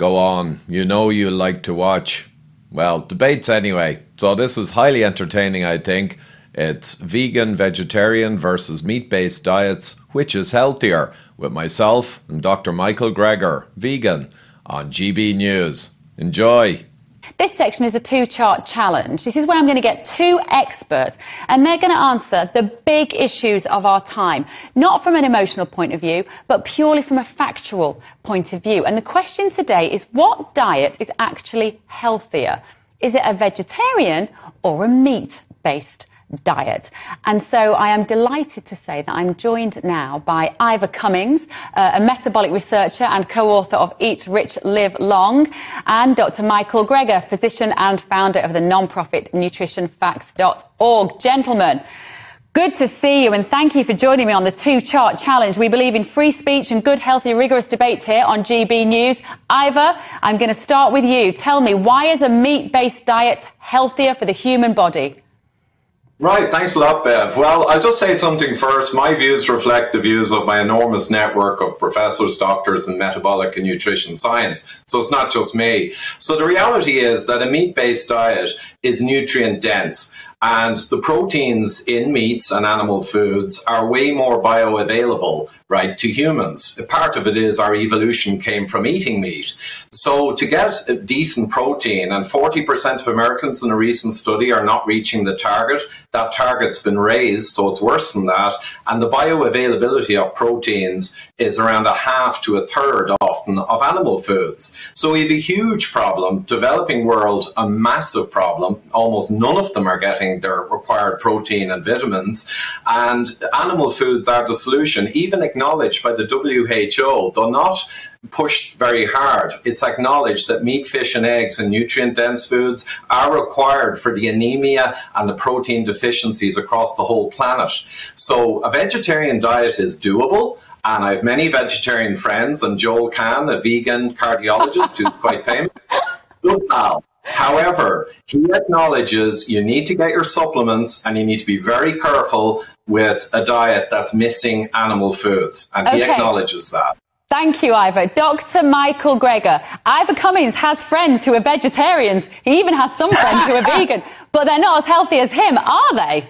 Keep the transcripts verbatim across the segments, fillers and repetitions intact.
Go on. You know you like to watch, well, debates anyway. So this is highly entertaining, I think. It's vegan, vegetarian versus meat-based diets. Which is healthier? With myself and Doctor Michael Greger, vegan, on G B News. Enjoy. This section is a two-chart challenge. This is where I'm going to get two experts and they're going to answer the big issues of our time, not from an emotional point of view, but purely from a factual point of view. And the question today is, what diet is actually healthier? Is it a vegetarian or a meat-based diet? And so I am delighted to say that I'm joined now by Ivor Cummings, uh, a metabolic researcher and co-author of Eat Rich, Live Long, and Doctor Michael Greger, physician and founder of the non-profit nutrition facts dot org. Gentlemen, good to see you and thank you for joining me on the two-chart challenge. We believe in free speech and good, healthy, rigorous debates here on G B News. Ivor, I'm going to start with you. Tell me, why is a meat-based diet healthier for the human body? Right, thanks a lot, Bev. Well, I'll just say something first. My views reflect the views of my enormous network of professors, doctors in metabolic and nutrition science. So it's not just me. So the reality is that a meat-based diet is nutrient dense. And the proteins in meats and animal foods are way more bioavailable, right, to humans. Part of it is our evolution came from eating meat. So to get a decent protein, and forty percent of Americans in a recent study are not reaching the target, that target's been raised, so it's worse than that. And the bioavailability of proteins is around a half to a third often of animal foods. So we have a huge problem, developing world, a massive problem. Almost none of them are getting their required protein and vitamins, and animal foods are the solution, even acknowledged by the W H O, though not pushed very hard. It's acknowledged that meat, fish and eggs and nutrient-dense foods are required for the anemia and the protein deficiencies across the whole planet. So a vegetarian diet is doable. And I have many vegetarian friends, and Joel Kahn, a vegan cardiologist who's quite famous, good pal. However, he acknowledges you need to get your supplements and you need to be very careful with a diet that's missing animal foods. And okay. He acknowledges that. Thank you, Ivor. Doctor Michael Greger. Ivor Cummings has friends who are vegetarians. He even has some friends who are vegan, but they're not as healthy as him, are they?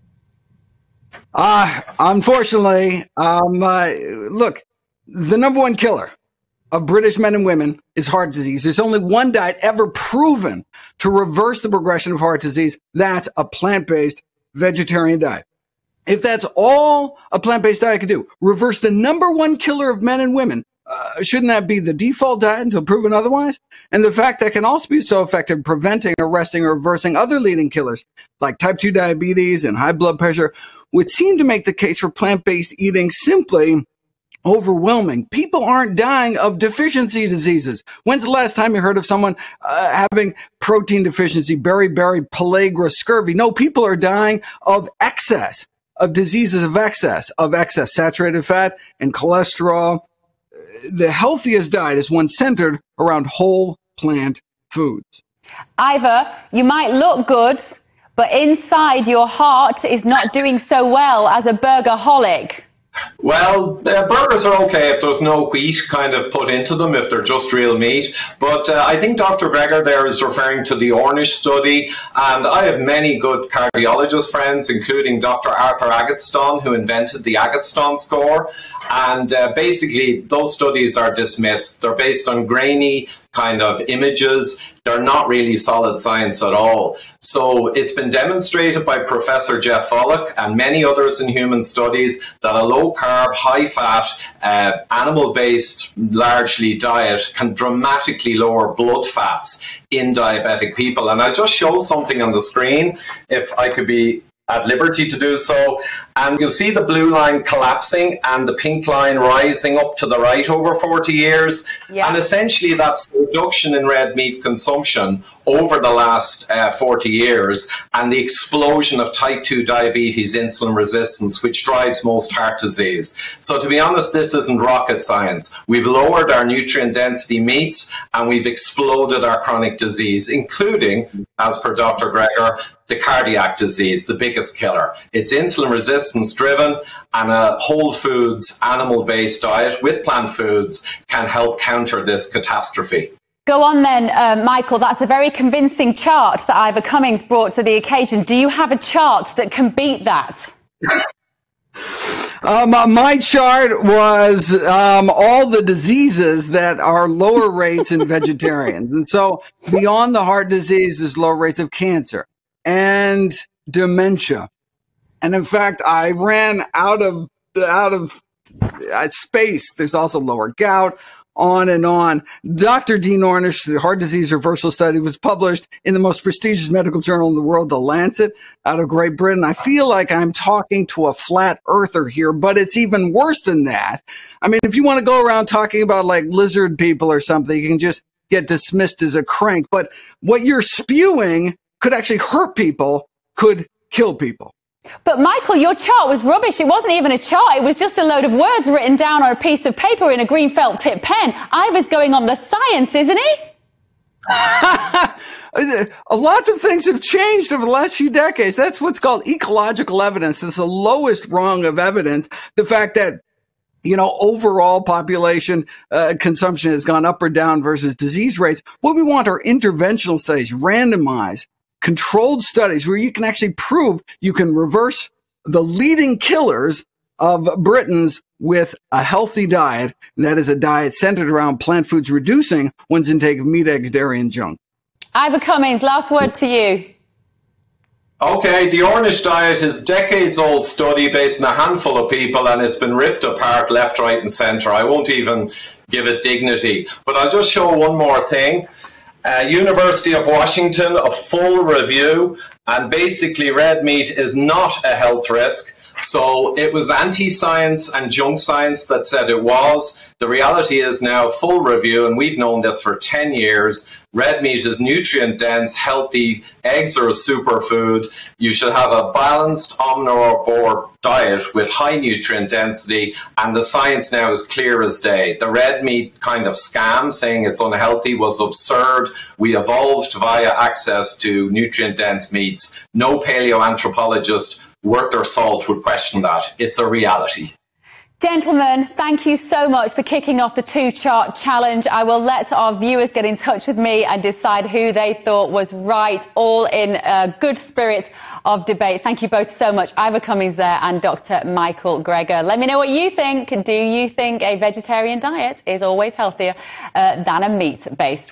Uh, unfortunately, um, uh, look, the number one killer of British men and women is heart disease. There's only one diet ever proven to reverse the progression of heart disease. That's a plant-based vegetarian diet. If that's all a plant-based diet can do, reverse the number one killer of men and women, uh, shouldn't that be the default diet until proven otherwise? And the fact that can also be so effective preventing, arresting, or reversing other leading killers like type two diabetes and high blood pressure would seem to make the case for plant-based eating simply overwhelming. People aren't dying of deficiency diseases. When's the last time you heard of someone uh, having protein deficiency, beriberi, pellagra, scurvy? No, people are dying of excess, of diseases of excess, of excess saturated fat and cholesterol. The healthiest diet is one centered around whole plant foods. Ivor, you might look good, but inside your heart is not doing so well as a burgerholic. Well, uh, burgers are okay if there's no wheat kind of put into them, if they're just real meat. But uh, I think Doctor Greger there is referring to the Ornish study. And I have many good cardiologist friends, including Doctor Arthur Agatston, who invented the Agatston score. And uh, basically, those studies are dismissed. They're based on grainy kind of images. They're not really solid science at all. So it's been demonstrated by Professor Jeff Volek and many others in human studies that a low-carb, high-fat, uh, animal-based, largely diet can dramatically lower blood fats in diabetic people. And I'll just show something on the screen, if I could be at liberty to do so. And you'll see the blue line collapsing and the pink line rising up to the right over forty years. Yeah. And essentially that's the reduction in red meat consumption over the last uh, forty years and the explosion of type two diabetes, insulin resistance, which drives most heart disease. So to be honest, this isn't rocket science. We've lowered our nutrient density meats and we've exploded our chronic disease, including, as per Doctor Greger, the cardiac disease, the biggest killer. It's insulin resistance driven, and a whole foods, animal-based diet with plant foods can help counter this catastrophe. Go on then, uh, Michael. That's a very convincing chart that Ivor Cummins brought to the occasion. Do you have a chart that can beat that? Um, my chart was um, all the diseases that are lower rates in vegetarians. And so beyond the heart disease, there's low rates of cancer and dementia. And in fact, I ran out of out of uh, space. There's also lower gout, on and on. Doctor Dean Ornish, the heart disease reversal study, was published in the most prestigious medical journal in the world, The Lancet, out of Great Britain. I feel like I'm talking to a flat earther here, but it's even worse than that. I mean, if you want to go around talking about like lizard people or something, you can just get dismissed as a crank. But what you're spewing could actually hurt people, could kill people. But Michael, your chart was rubbish. It wasn't even a chart. It was just a load of words written down on a piece of paper in a green felt tip pen. Ivor's going on the science, isn't he? Lots of things have changed over the last few decades. That's what's called ecological evidence. It's the lowest rung of evidence. The fact that, you know, overall population uh, consumption has gone up or down versus disease rates. What we want are interventional studies, randomized, controlled studies where you can actually prove you can reverse the leading killers of Britons with a healthy diet. And that is a diet centered around plant foods, reducing one's intake of meat, eggs, dairy, and junk. Ivor Cummins, last word to you. Okay, the Ornish diet is decades-old study based on a handful of people, and it's been ripped apart left, right, and centre. I won't even give it dignity. But I'll just show one more thing. Uh, University of Washington, a full review, and basically red meat is not a health risk. So it was anti-science and junk science that said it was. The reality is now full review, and we've known this for ten years. Red meat is nutrient dense, healthy. Eggs are a superfood. You should have a balanced omnivore diet with high nutrient density, and the science now is clear as day. The red meat kind of scam saying it's unhealthy was absurd. We evolved via access to nutrient dense meats. No paleoanthropologist worth their salt would question that. It's a reality. Gentlemen, thank you so much for kicking off the two-chart challenge. I will let our viewers get in touch with me and decide who they thought was right, all in uh, good spirits of debate. Thank you both so much. Ivor Cummins there and Doctor Michael Greger. Let me know what you think. Do you think a vegetarian diet is always healthier uh, than a meat-based